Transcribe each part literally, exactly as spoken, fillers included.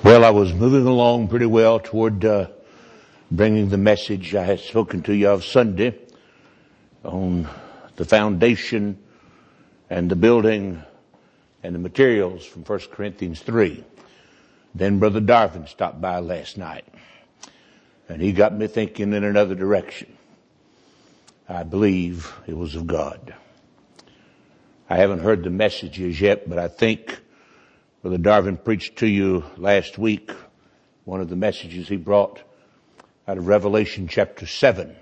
Well, I was moving along pretty well toward uh, bringing the message I had spoken to you of Sunday on the foundation and the building and the materials from First Corinthians three. Then Brother Darvin stopped by last night, and he got me thinking in another direction. I believe it was of God. I haven't heard the messages yet, but I think Brother Darvin preached to you last week one of the messages he brought out of Revelation chapter seven.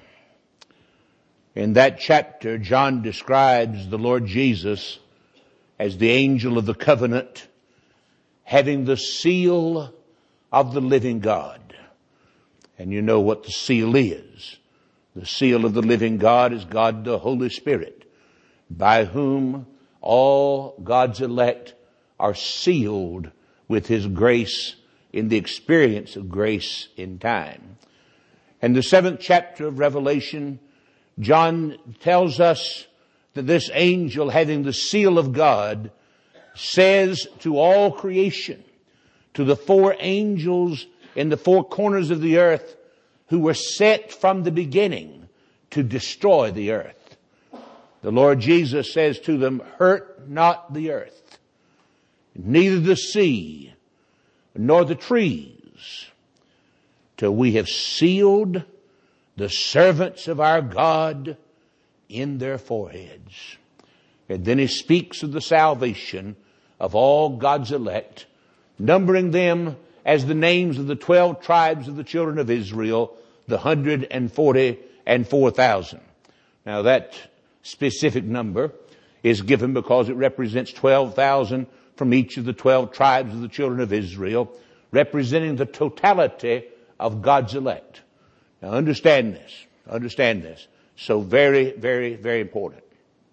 In that chapter, John describes the Lord Jesus as the angel of the covenant, having the seal of the living God. And you know what the seal is. The seal of the living God is God the Holy Spirit, by whom all God's elect are sealed with His grace in the experience of grace in time. And the seventh chapter of Revelation, John tells us that this angel, having the seal of God, says to all creation, to the four angels in the four corners of the earth who were set from the beginning to destroy the earth. The Lord Jesus says to them, "Hurt not the earth, neither the sea, nor the trees, till we have sealed the servants of our God in their foreheads." And then he speaks of the salvation of all God's elect, numbering them as the names of the twelve tribes of the children of Israel, the hundred and forty and four thousand. Now that specific number is given because it represents twelve thousand from each of the twelve tribes of the children of Israel, representing the totality of God's elect. Now understand this, understand this. So very, very, very important.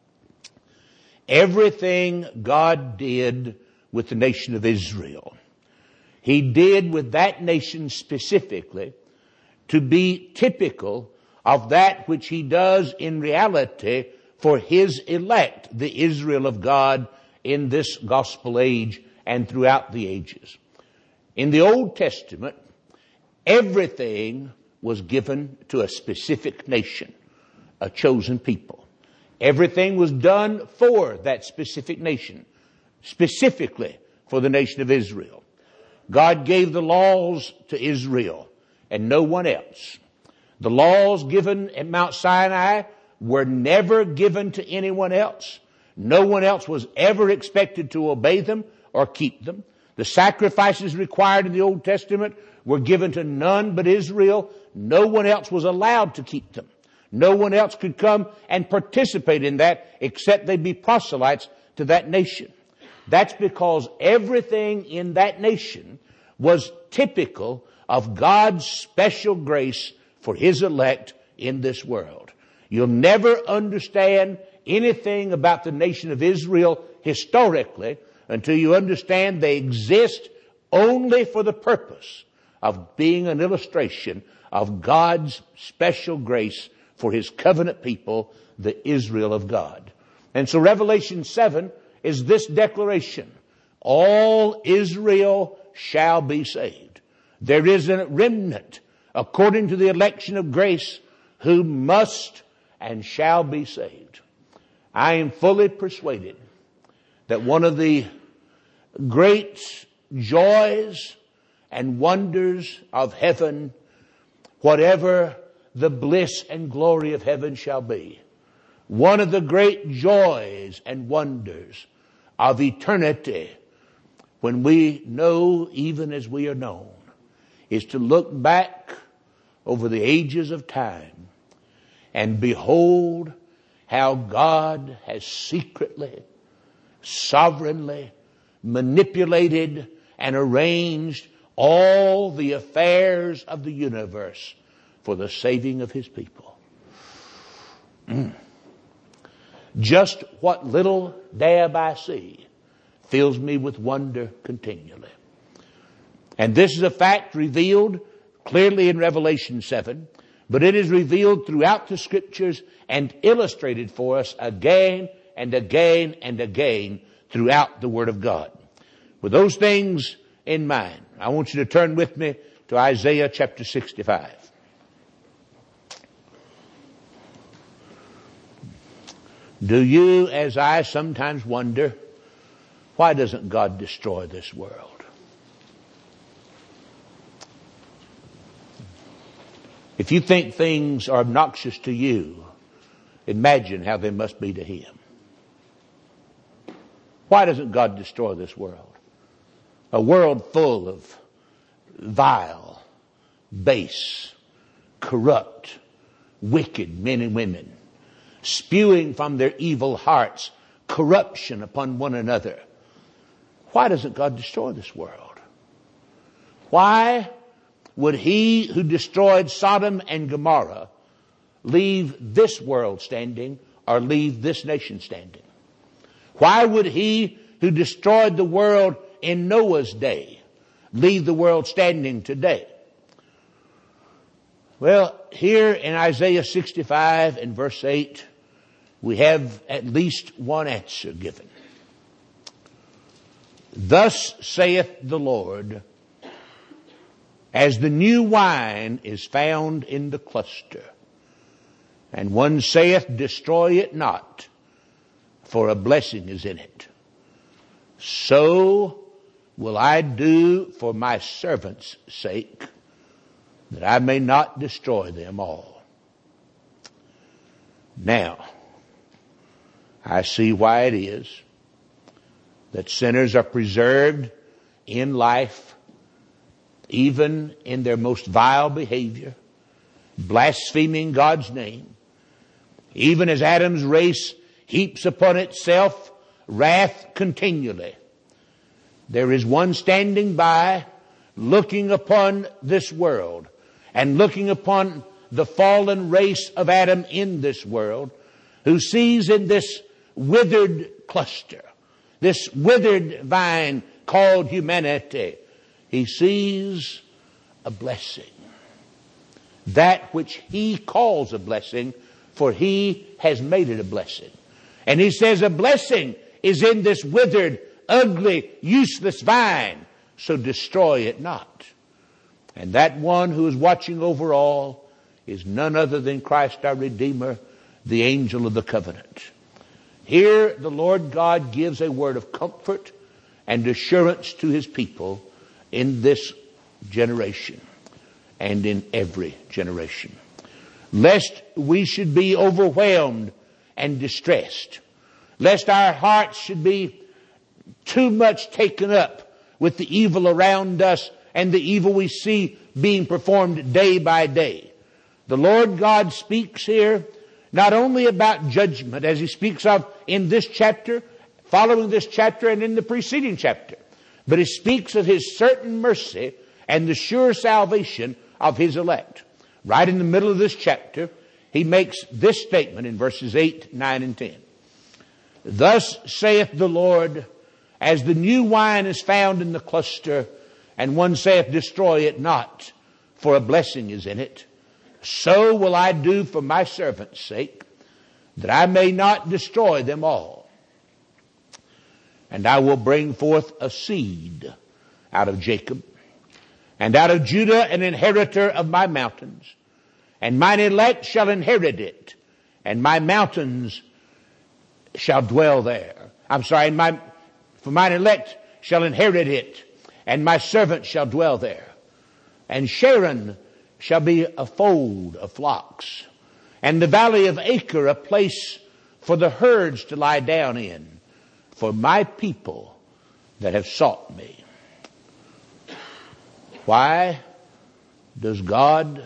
Everything God did with the nation of Israel, He did with that nation specifically to be typical of that which He does in reality for His elect, the Israel of God, in this gospel age and throughout the ages. In the Old Testament, everything was given to a specific nation, a chosen people. Everything was done for that specific nation, specifically for the nation of Israel. God gave the laws to Israel and no one else. The laws given at Mount Sinai were never given to anyone else. No one else was ever expected to obey them or keep them. The sacrifices required in the Old Testament were given to none but Israel. No one else was allowed to keep them. No one else could come and participate in that except they be proselytes to that nation. That's because everything in that nation was typical of God's special grace for His elect in this world. You'll never understand anything about the nation of Israel historically until you understand they exist only for the purpose of being an illustration of God's special grace for His covenant people, the Israel of God. And so Revelation seven is this declaration: all Israel shall be saved. There is a remnant according to the election of grace who must and shall be saved. I am fully persuaded that one of the great joys and wonders of heaven, whatever the bliss and glory of heaven shall be, one of the great joys and wonders of eternity, when we know even as we are known, is to look back over the ages of time and behold how God has secretly, sovereignly manipulated and arranged all the affairs of the universe for the saving of His people. Mm. Just what little dab I see fills me with wonder continually. And this is a fact revealed clearly in Revelation seven, but it is revealed throughout the Scriptures and illustrated for us again and again and again throughout the Word of God. With those things in mind, I want you to turn with me to Isaiah chapter sixty-five. Do you, as I sometimes wonder, why doesn't God destroy this world? If you think things are obnoxious to you, imagine how they must be to Him. Why doesn't God destroy this world? A world full of vile, base, corrupt, wicked men and women, spewing from their evil hearts corruption upon one another. Why doesn't God destroy this world? Why would He who destroyed Sodom and Gomorrah leave this world standing or leave this nation standing? Why would He who destroyed the world in Noah's day leave the world standing today? Well, here in Isaiah sixty-five and verse eight, we have at least one answer given. Thus saith the Lord, as the new wine is found in the cluster, and one saith, destroy it not, for a blessing is in it. So will I do for my servants' sake, that I may not destroy them all. Now, I see why it is that sinners are preserved in life, even in their most vile behavior, blaspheming God's name, even as Adam's race heaps upon itself wrath continually. There is one standing by, looking upon this world and looking upon the fallen race of Adam in this world, who sees in this withered cluster, this withered vine called humanity, he sees a blessing. That which he calls a blessing, for he has made it a blessing. And he says a blessing is in this withered, ugly, useless vine, so destroy it not. And that one who is watching over all is none other than Christ our Redeemer, the angel of the covenant. Here the Lord God gives a word of comfort and assurance to His people in this generation and in every generation, lest we should be overwhelmed and distressed, lest our hearts should be too much taken up with the evil around us and the evil we see being performed day by day. The Lord God speaks here not only about judgment, as He speaks of in this chapter, following this chapter, and in the preceding chapter, but He speaks of His certain mercy and the sure salvation of His elect. Right in the middle of this chapter, He makes this statement in verses eight, nine, and ten. Thus saith the Lord, as the new wine is found in the cluster, and one saith, destroy it not, for a blessing is in it, so will I do for my servants' sake, that I may not destroy them all. And I will bring forth a seed out of Jacob, and out of Judah an inheritor of my mountains, and mine elect shall inherit it, and my mountains shall dwell there. I'm sorry, and my, for mine elect shall inherit it, and my servant shall dwell there. And Sharon shall be a fold of flocks, and the valley of Acre a place for the herds to lie down in, for my people that have sought me. Why does God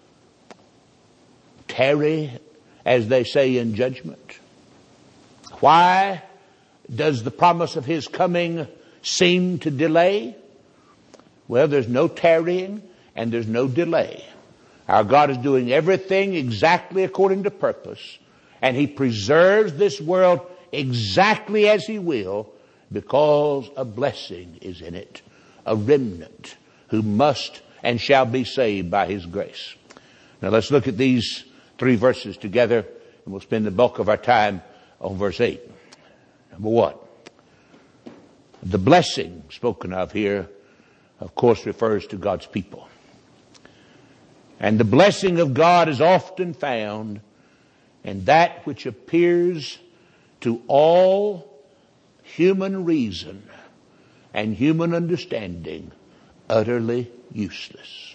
tarry, as they say, in judgment? Why does the promise of His coming seem to delay? Well, there's no tarrying and there's no delay. Our God is doing everything exactly according to purpose, and He preserves this world exactly as He will, because a blessing is in it, a remnant who must and shall be saved by His grace. Now let's look at these three verses together, and we'll spend the bulk of our time on verse eight. Number one, the blessing spoken of here of course, refers to God's people. And the blessing of God is often found in that which appears to all human reason and human understanding utterly useless.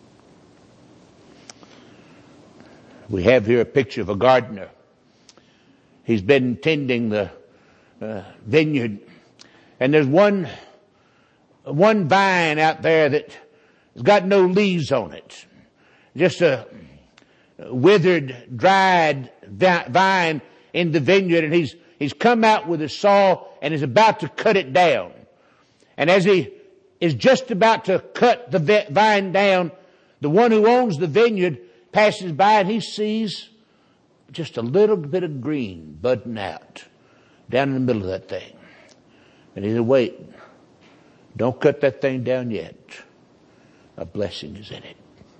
We have here a picture of a gardener. He's been tending the uh, vineyard, and there's one one vine out there that has got no leaves on it. Just a withered, dried vine in the vineyard, and he's he's come out with a saw and is about to cut it down. And as he is just about to cut the vine down, the one who owns the vineyard passes by and he sees just a little bit of green budding out down in the middle of that thing. And he said, wait, don't cut that thing down yet. A blessing is in it.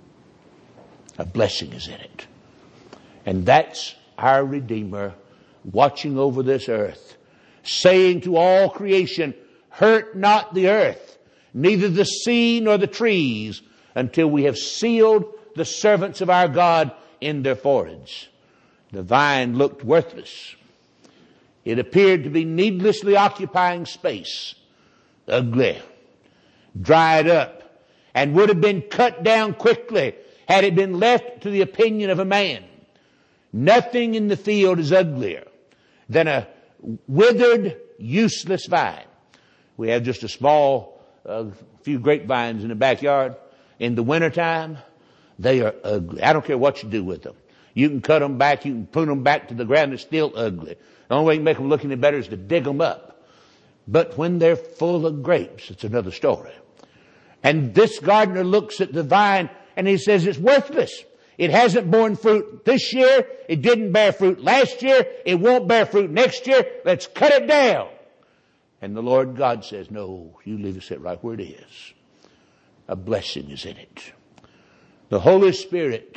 A blessing is in it. And that's our Redeemer watching over this earth, saying to all creation, hurt not the earth, neither the sea nor the trees, until we have sealed the servants of our God in their foreheads. The vine looked worthless. It appeared to be needlessly occupying space, ugly, dried up, and would have been cut down quickly had it been left to the opinion of a man. Nothing in the field is uglier than a withered, useless vine. We have just a small uh, few grapevines in the backyard. In the wintertime, they are ugly. I don't care what you do with them. You can cut them back, you can prune them back to the ground, they're still ugly. The only way you can make them look any better is to dig them up. But when they're full of grapes, it's another story. And this gardener looks at the vine and he says it's worthless. It hasn't borne fruit this year. It didn't bear fruit last year. It won't bear fruit next year. Let's cut it down. And the Lord God says, no, you leave it sit right where it is. A blessing is in it. The Holy Spirit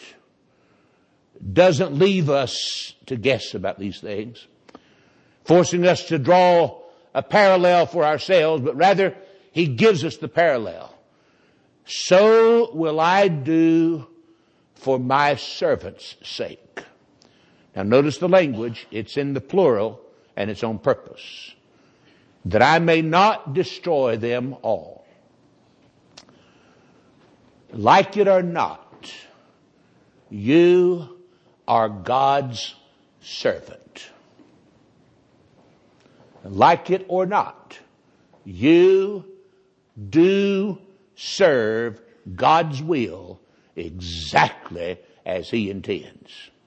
doesn't leave us to guess about these things, forcing us to draw a parallel for ourselves, but rather He gives us the parallel. So will I do for my servants' sake. Now notice the language. It's in the plural and it's on purpose. That I may not destroy them all. Like it or not, you are God's servant. Like it or not, you do serve God's will exactly as He intends.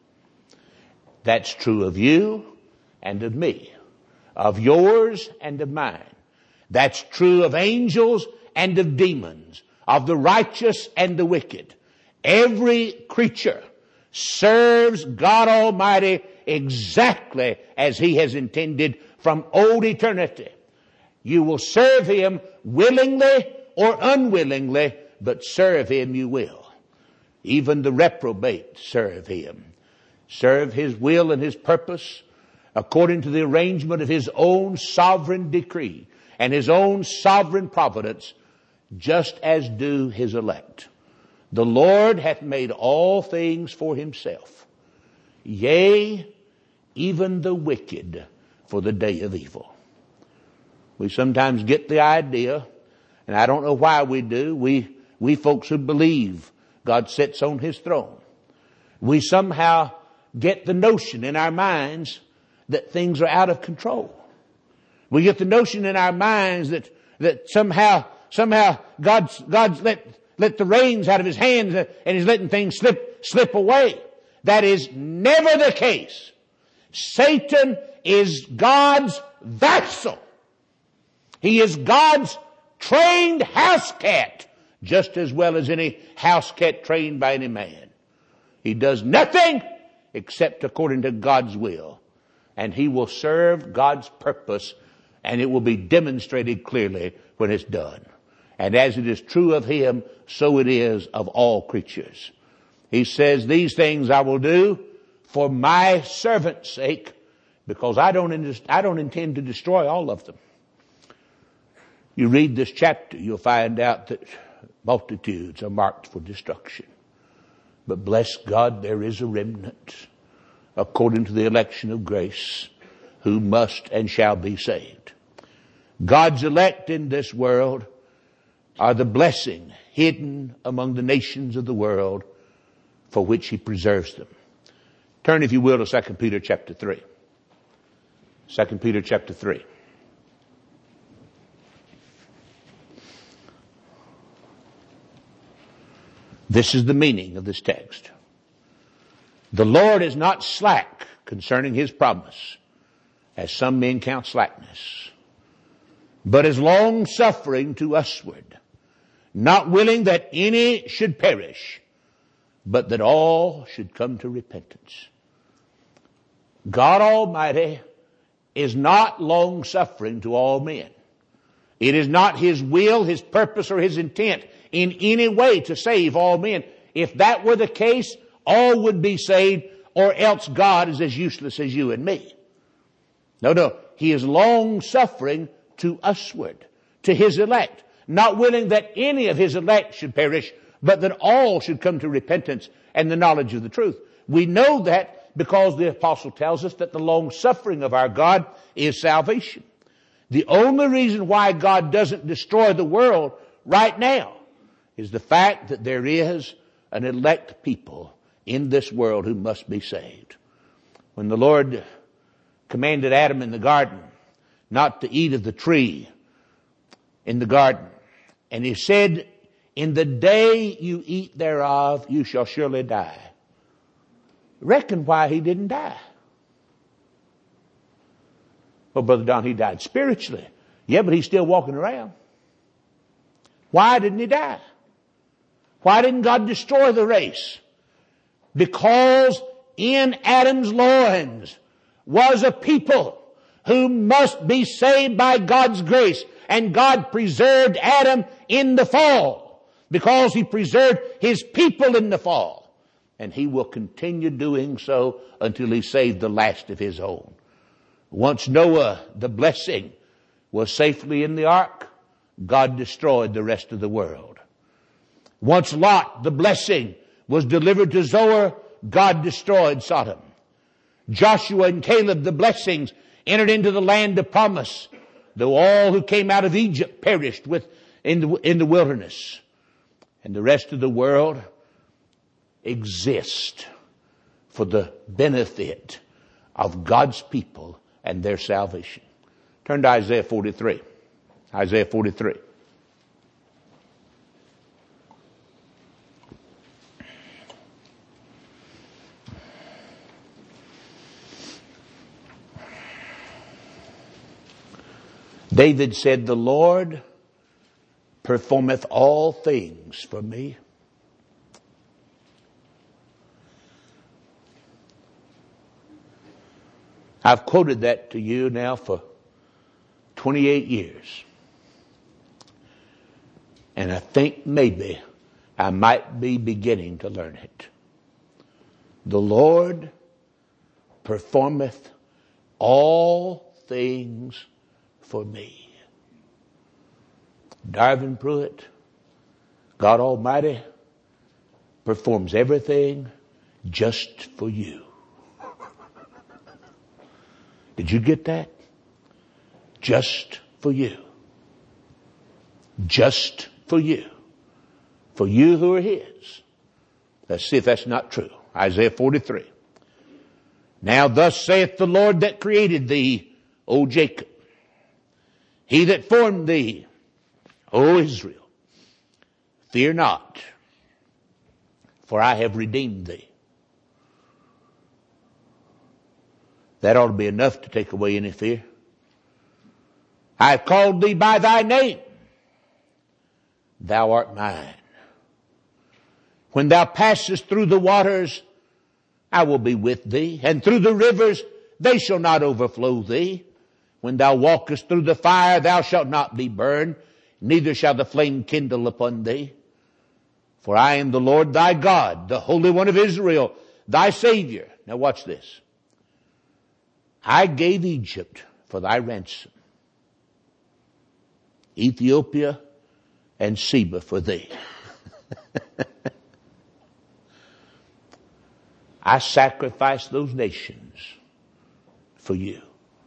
That's true of you and of me, of yours and of mine. That's true of angels and of demons, of the righteous and the wicked. Every creature serves God Almighty exactly as He has intended from old eternity. You will serve Him willingly or unwillingly, but serve Him you will. Even the reprobate serve Him. Serve His will and His purpose according to the arrangement of His own sovereign decree and His own sovereign providence, just as do His elect. The Lord hath made all things for Himself, yea, even the wicked for the day of evil. We sometimes get the idea, and I don't know why we do, we, we folks who believe God sits on His throne, we somehow get the notion in our minds that things are out of control. We get the notion in our minds that, that somehow, somehow God's, God's let, let the reins out of His hands and He's letting things slip, slip away. That is never the case. Satan is God's vassal. He is God's trained house cat, just as well as any house cat trained by any man. He does nothing except according to God's will. And he will serve God's purpose, and it will be demonstrated clearly when it's done. And as it is true of him, so it is of all creatures. He says, these things I will do for my servant's sake, because I don't, I don't intend to destroy all of them. You read this chapter, you'll find out that multitudes are marked for destruction. But bless God, there is a remnant, according to the election of grace, who must and shall be saved. God's elect in this world are the blessing hidden among the nations of the world for which he preserves them. Turn, if you will, to Second Peter chapter three. Second Peter chapter three. This is the meaning of this text. The Lord is not slack concerning his promise, as some men count slackness, but is long-suffering to usward, not willing that any should perish, but that all should come to repentance. God Almighty is not long-suffering to all men. It is not his will, his purpose, or his intent in any way to save all men. If that were the case, all would be saved, or else God is as useless as you and me. No, no. He is long-suffering to usward, to his elect, not willing that any of his elect should perish, but that all should come to repentance and the knowledge of the truth. We know that because the apostle tells us that the long-suffering of our God is salvation. The only reason why God doesn't destroy the world right now is the fact that there is an elect people in this world who must be saved. When the Lord commanded Adam in the garden not to eat of the tree in the garden, and he said, in the day you eat thereof, you shall surely die. Reckon why he didn't die. Well, Brother Don, he died spiritually. Yeah, but he's still walking around. Why didn't he die? Why didn't God destroy the race? Because in Adam's loins was a people who must be saved by God's grace. And God preserved Adam in the fall because he preserved his people in the fall. And he will continue doing so until he saved the last of his own. Once Noah, the blessing, was safely in the ark, God destroyed the rest of the world. Once Lot, the blessing, was delivered to Zoar, God destroyed Sodom. Joshua and Caleb, the blessings, entered into the land of promise, though all who came out of Egypt perished with in the, in the wilderness. And the rest of the world exist for the benefit of God's people and their salvation. Turn to Isaiah forty-three. Isaiah forty-three. David said, the Lord performeth all things for me. I've quoted that to you now for twenty-eight years. And I think maybe I might be beginning to learn it. The Lord performeth all things for me. Darvin Pruitt, God Almighty performs everything just for you. Did you get that? Just for you. Just for you. For you who are his. Let's see if that's not true. Isaiah forty-three. Now thus saith the Lord that created thee, O Jacob. He that formed thee, O Israel. Fear not, for I have redeemed thee. That ought to be enough to take away any fear. I have called thee by thy name. Thou art mine. When thou passest through the waters, I will be with thee. And through the rivers, they shall not overflow thee. When thou walkest through the fire, thou shalt not be burned, neither shall the flame kindle upon thee. For I am the Lord thy God, the Holy One of Israel, thy Savior. Now watch this. I gave Egypt for thy ransom, Ethiopia, and Seba for thee. I sacrifice those nations for you.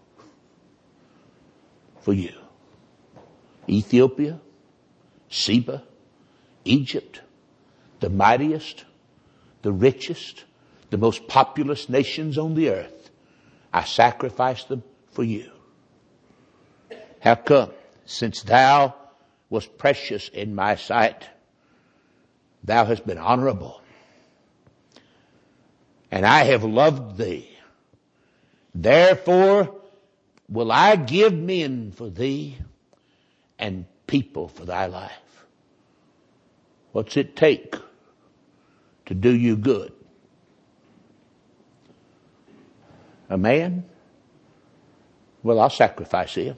For you. Ethiopia, Seba, Egypt, the mightiest, the richest, the most populous nations on the earth. I sacrifice them for you. How come? Since thou was precious in my sight, thou hast been honorable, and I have loved thee. Therefore will I give men for thee and people for thy life. What's it take to do you good? A man? Well, I'll sacrifice him.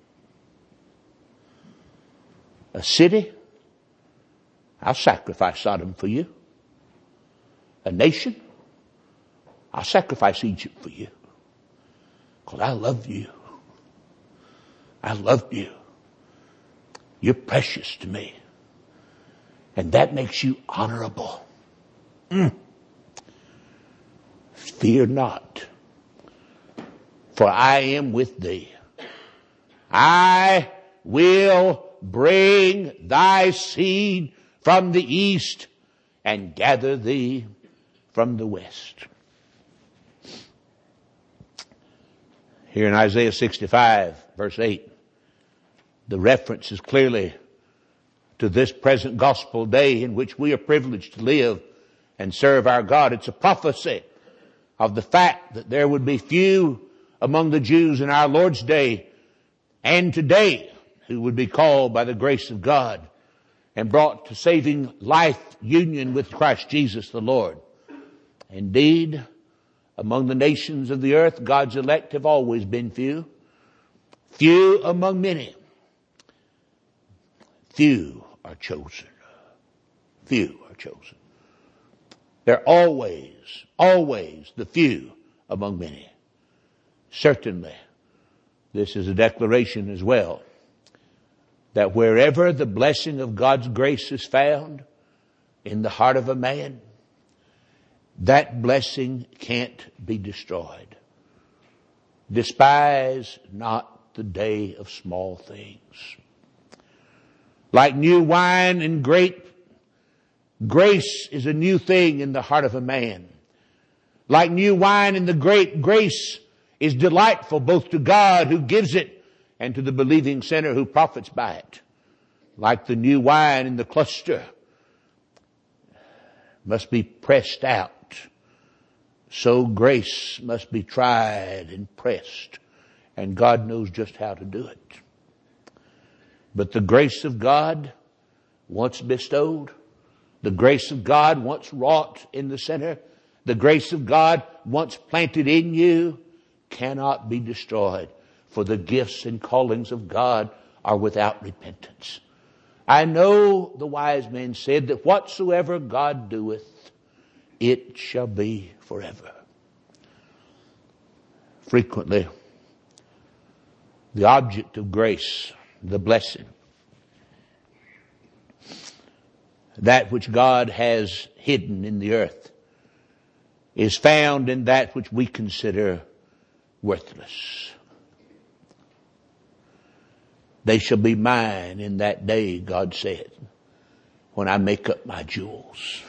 A city? I'll sacrifice Sodom for you. A nation? I'll sacrifice Egypt for you. Because I love you. I love you. You're precious to me. And that makes you honorable. Mm. Fear not, for I am with thee. I will bring thy seed from the east and gather thee from the west. Here in Isaiah sixty-five, verse eight, the reference is clearly to this present gospel day in which we are privileged to live and serve our God. It's a prophecy of the fact that there would be few among the Jews in our Lord's day and today who would be called by the grace of God and brought to saving life union with Christ Jesus the Lord. Indeed, among the nations of the earth, God's elect have always been few. Few among many. Few are chosen. Few are chosen. They're always, always the few among many. Certainly, this is a declaration as well, that wherever the blessing of God's grace is found in the heart of a man, that blessing can't be destroyed. Despise not the day of small things. Like new wine and grape, grace is a new thing in the heart of a man. Like new wine in the grape, grace is delightful both to God who gives it and to the believing sinner who profits by it. Like the new wine in the cluster must be pressed out, so grace must be tried and pressed, and God knows just how to do it. But the grace of God, once bestowed, the grace of God once wrought in the sinner, the grace of God once planted in you, cannot be destroyed, for the gifts and callings of God are without repentance. I know the wise men said that whatsoever God doeth, it shall be forever. Frequently, the object of grace, the blessing, that which God has hidden in the earth, is found in that which we consider worthless. They shall be mine in that day, God said, when I make up my jewels.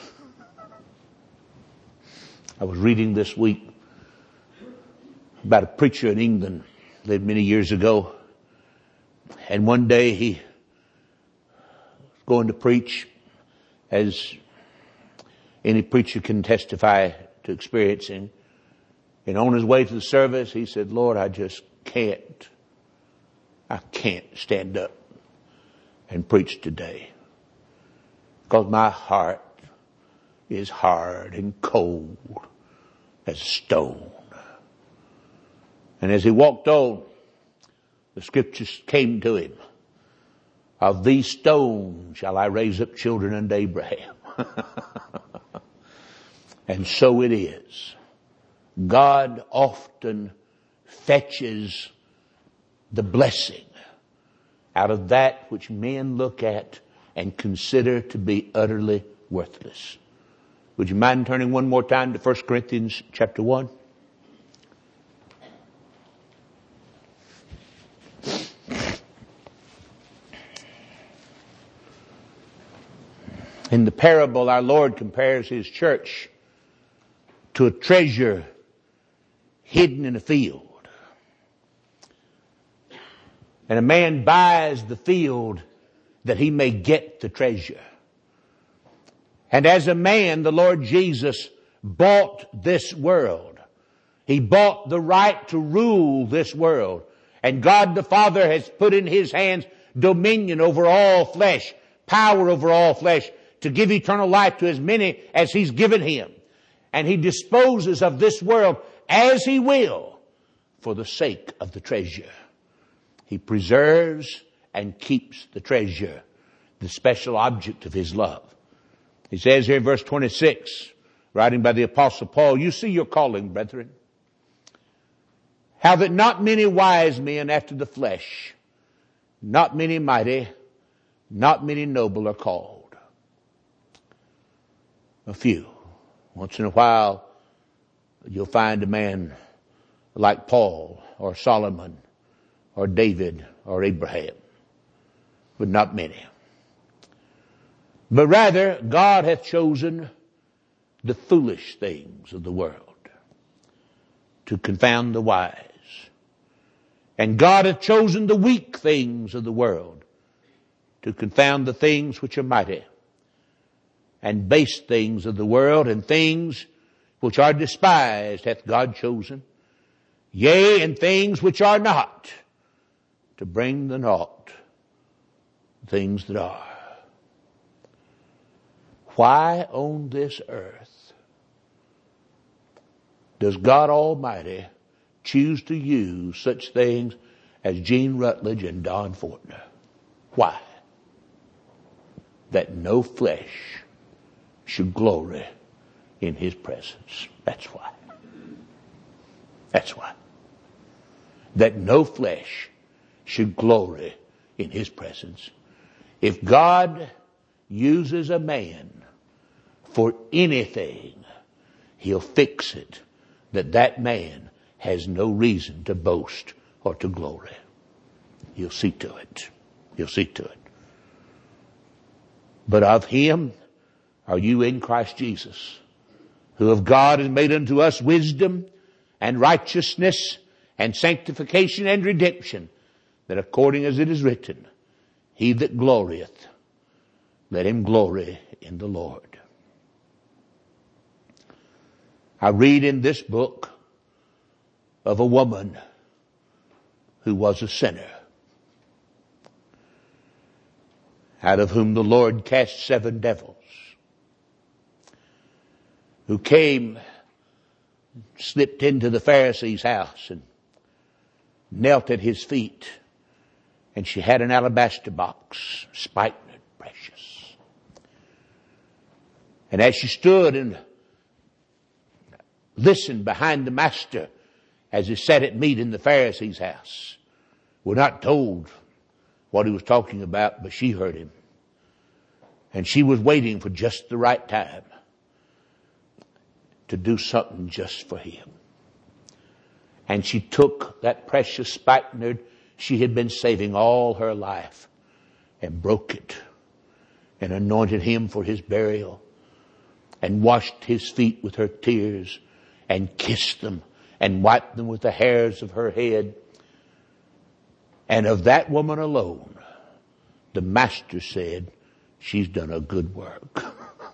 I was reading this week about a preacher in England, lived many years ago, and one day he was going to preach, as any preacher can testify to experiencing. And on his way to the service, he said, Lord, I just can't, I can't stand up and preach today, because my heart is hard and cold as a stone. And as he walked on, the scriptures came to him. Of these stones shall I raise up children unto Abraham. And so it is. God often fetches the blessing out of that which men look at and consider to be utterly worthless. Would you mind turning one more time to First Corinthians chapter one? In the parable, our Lord compares His church to a treasure hidden in a field. And a man buys the field that he may get the treasure. And as a man, the Lord Jesus bought this world. He bought the right to rule this world. And God the Father has put in His hands dominion over all flesh, power over all flesh, to give eternal life to as many as He's given Him. And He disposes of this world as He will for the sake of the treasure. He preserves and keeps the treasure, the special object of His love. He says here in verse twenty-six, writing by the Apostle Paul, you see your calling, brethren, how that not many wise men after the flesh, not many mighty, not many noble are called. A few. Once in a while, you'll find a man like Paul or Solomon or David or Abraham, but not many. But rather, God hath chosen the foolish things of the world to confound the wise. And God hath chosen the weak things of the world to confound the things which are mighty. And base things of the world and things which are despised hath God chosen. Yea, and things which are not, to bring the naught things that are. Why on this earth does God Almighty choose to use such things as Gene Rutledge and Don Fortner? Why? That no flesh should glory in His presence. That's why. That's why. That no flesh should glory in His presence. If God uses a man for anything, He'll fix it that that man has no reason to boast or to glory. He'll see to it. He'll see to it. But of Him are you in Christ Jesus, who of God is made unto us wisdom and righteousness and sanctification and redemption, that according as it is written, he that glorieth, let him glory in the Lord. I read in this book of a woman who was a sinner, out of whom the Lord cast seven devils, who came, slipped into the Pharisee's house and knelt at his feet, and she had an alabaster box, spikenard, precious. And as she stood and listened behind the master as he sat at meat in the Pharisee's house, we're not told what he was talking about, but she heard him. And she was waiting for just the right time to do something just for him. And she took that precious spikenard she had been saving all her life and broke it and anointed him for his burial and washed his feet with her tears and kissed them and wiped them with the hairs of her head. And of that woman alone, the master said, she's done a good work.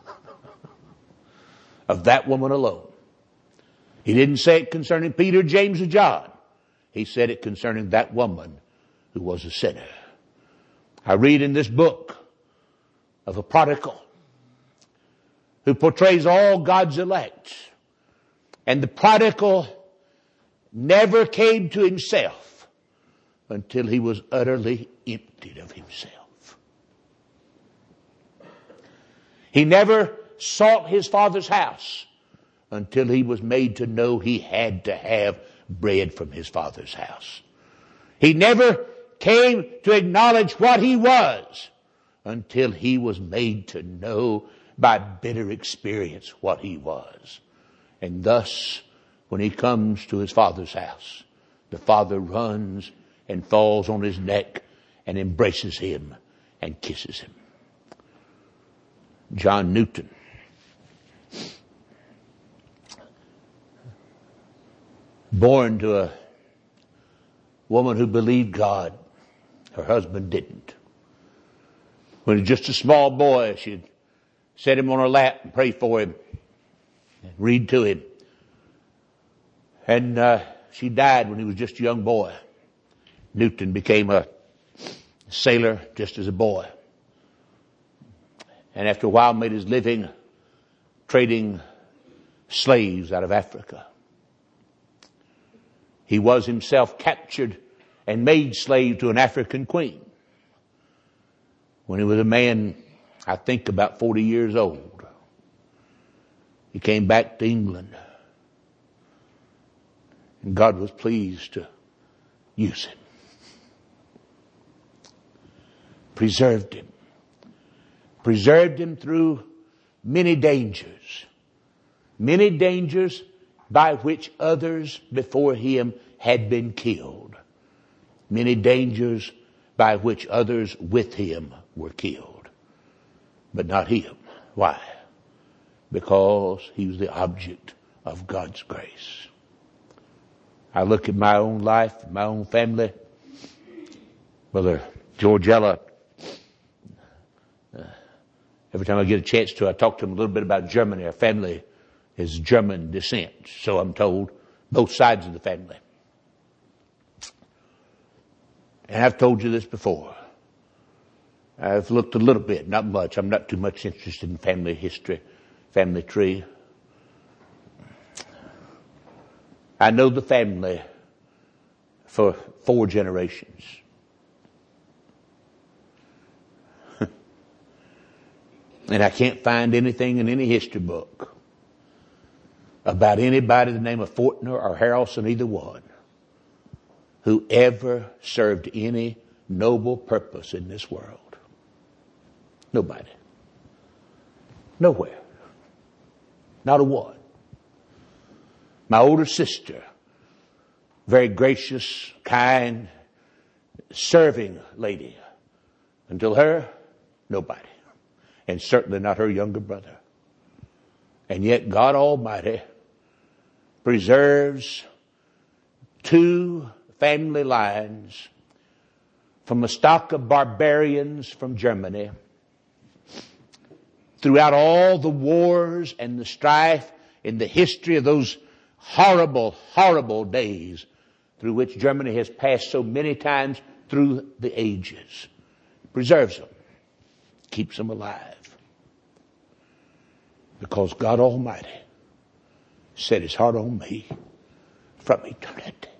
Of that woman alone. He didn't say it concerning Peter, James, or John. He said it concerning that woman who was a sinner. I read in this book of a prodigal who portrays all God's elect. And the prodigal never came to himself until he was utterly emptied of himself. He never sought his father's house until he was made to know he had to have bread from his father's house. He never came to acknowledge what he was until he was made to know by bitter experience what he was. And thus, when he comes to his father's house, the father runs and falls on his neck and embraces him and kisses him. John Newton, born to a woman who believed God. Her husband didn't. When he was just a small boy, she'd set him on her lap and pray for him and read to him. And uh, she died when he was just a young boy. Newton became a sailor just as a boy. And after a while made his living trading slaves out of Africa. He was himself captured and made slave to an African queen. When he was a man, I think about forty years old, he came back to England. And God was pleased to use him. Preserved him. Preserved him through many dangers. Many dangers by which others before him had been killed. Many dangers by which others with him were killed. But not him. Why? Because he was the object of God's grace. I look at my own life, my own family. Brother Georgella, uh, every time I get a chance to, I talk to him a little bit about Germany. Our family is German descent, so I'm told, both sides of the family. And I've told you this before. I've looked a little bit, not much. I'm not too much interested in family history, family tree. I know the family for four generations. And I can't find anything in any history book about anybody the name of Fortner or Harrelson, either one, who ever served any noble purpose in this world. Nobody. Nowhere. Not a one. My older sister, very gracious, kind, serving lady. Until her, nobody. And certainly not her younger brother. And yet God Almighty preserves two family lines from a stock of barbarians from Germany. Throughout all the wars and the strife in the history of those horrible, horrible days through which Germany has passed so many times through the ages. Preserves them. Keeps them alive. Because God Almighty set his heart on me from eternity.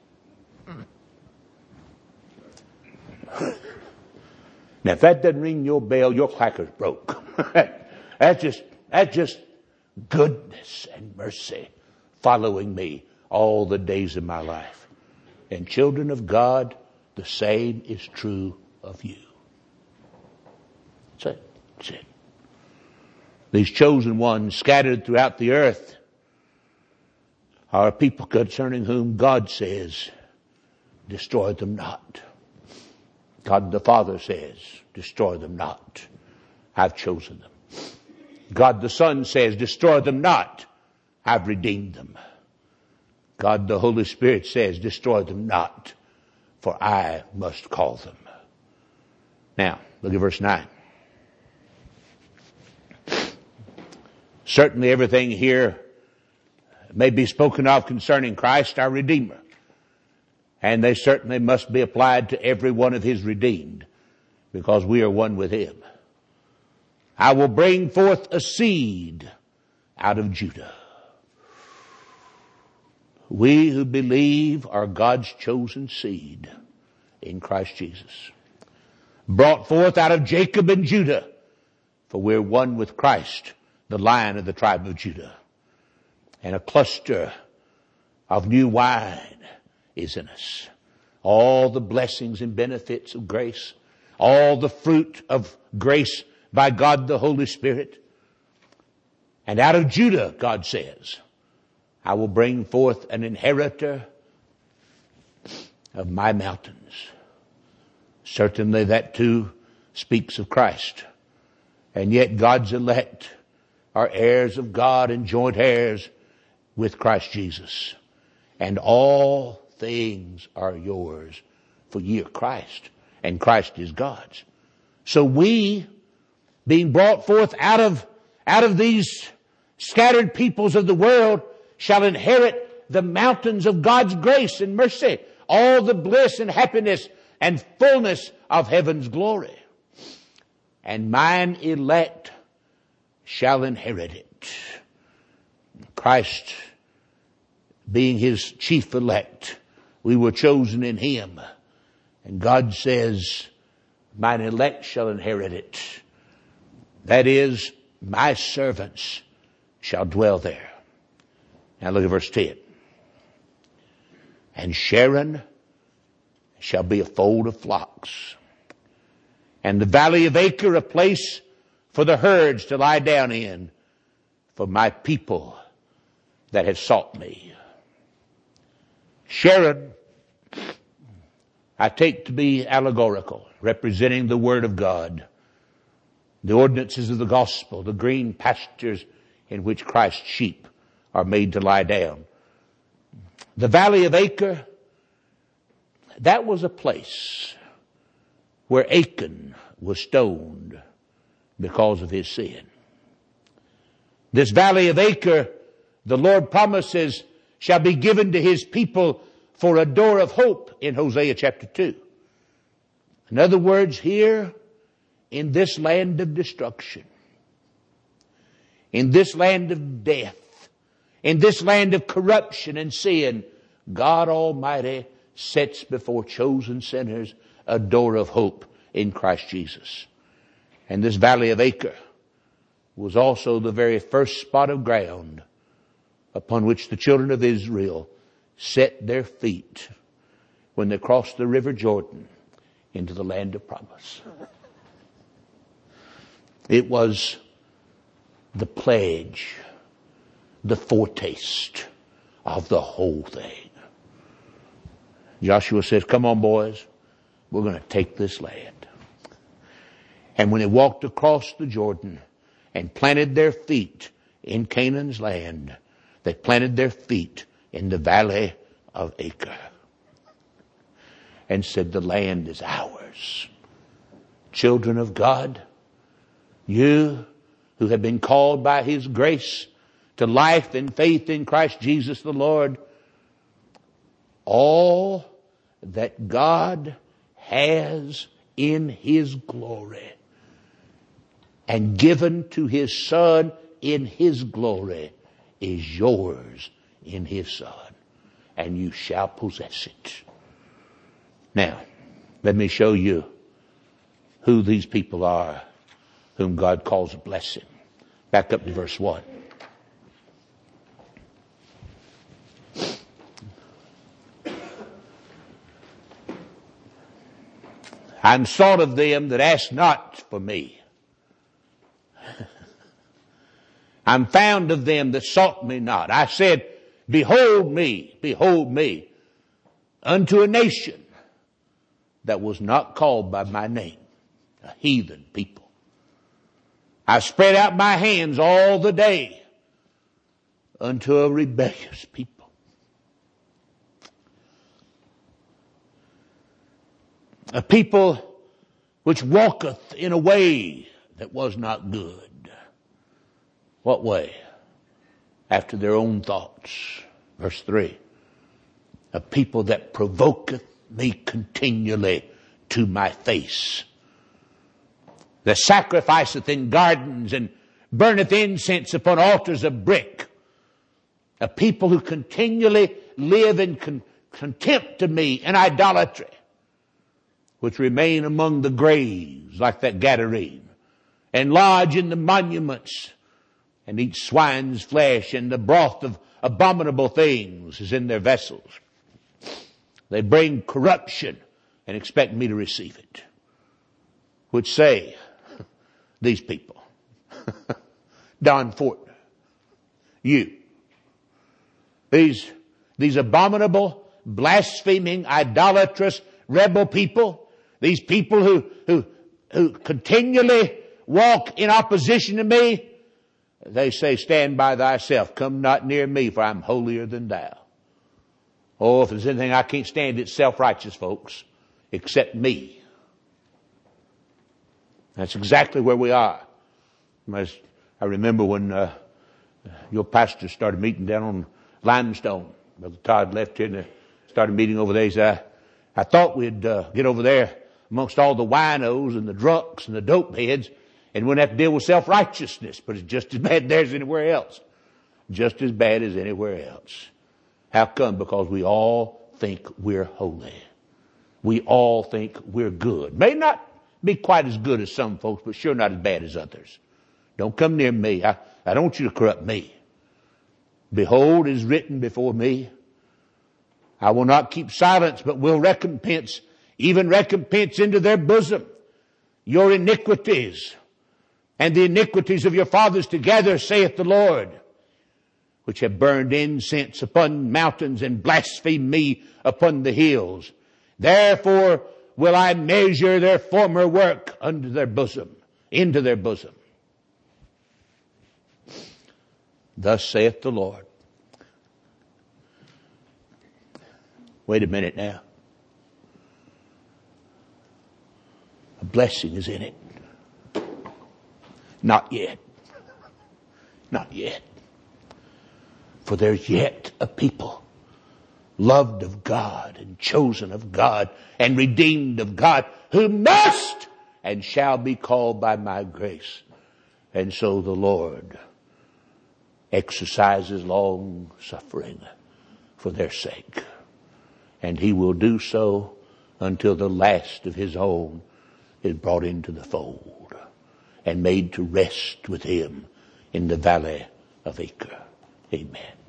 Now if that doesn't ring your bell, your clacker's broke. That's just, that's just goodness and mercy following me all the days of my life. And children of God, the same is true of you. That's it. That's it. These chosen ones scattered throughout the earth are a people concerning whom God says, destroy them not. God the Father says, destroy them not. I've chosen them. God the Son says, destroy them not. I've redeemed them. God the Holy Spirit says, destroy them not, for I must call them. Now, look at verse nine. Certainly everything here may be spoken of concerning Christ, our Redeemer. And they certainly must be applied to every one of his redeemed, because we are one with him. I will bring forth a seed out of Judah. We who believe are God's chosen seed in Christ Jesus. Brought forth out of Jacob and Judah, for we're one with Christ, the Lion of the tribe of Judah. And a cluster of new wine is in us. all the blessings and benefits of grace, all the fruit of grace by God the Holy Spirit. And out of Judah, God says, I will bring forth an inheritor of my mountains. Certainly that too speaks of Christ. And yet God's elect are heirs of God and joint heirs with Christ Jesus. And all things are yours, for ye are Christ, and Christ is God's. So we, being brought forth out of, out of these scattered peoples of the world, shall inherit the mountains of God's grace and mercy, all the bliss and happiness and fullness of heaven's glory. And mine elect shall inherit it. Christ being his chief elect, we were chosen in him. And God says, mine elect shall inherit it. That is, my servants shall dwell there. Now look at verse ten. And Sharon shall be a fold of flocks, and the valley of Acre a place for the herds to lie down in, for my people that have sought me. Sharon, I take to be allegorical, representing the Word of God, the ordinances of the gospel, the green pastures in which Christ's sheep are made to lie down. The valley of Acre, that was a place where Achan was stoned because of his sin. This valley of Acre, the Lord promises, shall be given to his people for a door of hope in Hosea chapter two. In other words, here in this land of destruction, in this land of death, in this land of corruption and sin, God Almighty sets before chosen sinners a door of hope in Christ Jesus. And this valley of Acre was also the very first spot of ground upon which the children of Israel set their feet when they crossed the river Jordan into the land of promise. It was the pledge, the foretaste of the whole thing. Joshua says, come on boys, we're going to take this land. And when they walked across the Jordan and planted their feet in Canaan's land, they planted their feet in the valley of Acre and said, the land is ours. Children of God, you who have been called by his grace to life and faith in Christ Jesus the Lord, all that God has in his glory and given to his Son in his glory is yours in his Son, and you shall possess it. Now, let me show you who these people are whom God calls a blessing. Back up to verse one. I'm sought of them that ask not for me. I'm found of them that sought me not. I said, behold me, behold me, unto a nation that was not called by my name, a heathen people. I spread out my hands all the day unto a rebellious people. A people which walketh in a way that was not good. What way? After their own thoughts. Verse three. A people that provoketh me continually to my face. That sacrificeth in gardens and burneth incense upon altars of brick. A people who continually live in con- contempt of me and idolatry, which remain among the graves like that Gadarene, and lodge in the monuments, and eat swine's flesh, and the broth of abominable things is in their vessels. They bring corruption and expect me to receive it. Which say, these people, Don Fortner, you, these, these abominable, blaspheming, idolatrous, rebel people, these people who, who, who continually walk in opposition to me, they say, stand by thyself, come not near me, for I'm holier than thou. Oh, if there's anything I can't stand, it's self-righteous folks, except me. That's exactly where we are. I remember when uh, your pastor started meeting down on Limestone. Brother Todd left here and started meeting over there. He said, I, I thought we'd uh, get over there amongst all the winos and the drunks and the dope heads and wouldn't have to deal with self-righteousness, but it's just as bad there as anywhere else. Just as bad as anywhere else. How come? Because we all think we're holy. We all think we're good. May not be quite as good as some folks, but sure not as bad as others. Don't come near me. I, I don't want you to corrupt me. Behold, it is written before me, I will not keep silence, but will recompense, even recompense into their bosom your iniquities and the iniquities of your fathers together, saith the Lord, which have burned incense upon mountains and blasphemed me upon the hills. Therefore will I measure their former work unto their bosom, into their bosom. Thus saith the Lord. Wait a minute now. A blessing is in it. Not yet. Not yet. For there's yet a people loved of God and chosen of God and redeemed of God who must and shall be called by my grace. And so the Lord exercises long suffering for their sake. And he will do so until the last of his own is brought into the fold and made to rest with him in the valley of Acre. Amen.